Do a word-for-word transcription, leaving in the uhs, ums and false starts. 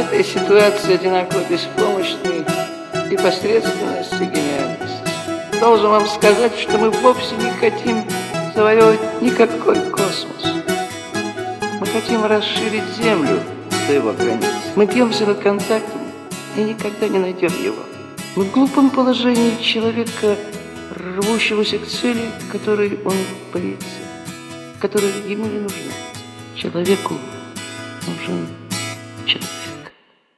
этой ситуации одинаково беспомощны и посредственность, и гениальность. Должен вам сказать, что мы вовсе не хотим завоевывать никакой космос. Мы хотим расширить Землю до его границ. Мы бьемся над контактом и никогда не найдем его. Мы в глупом положении человека, рвущегося к цели, которой он боится, которая ему не нужна. Человеку нужен человек.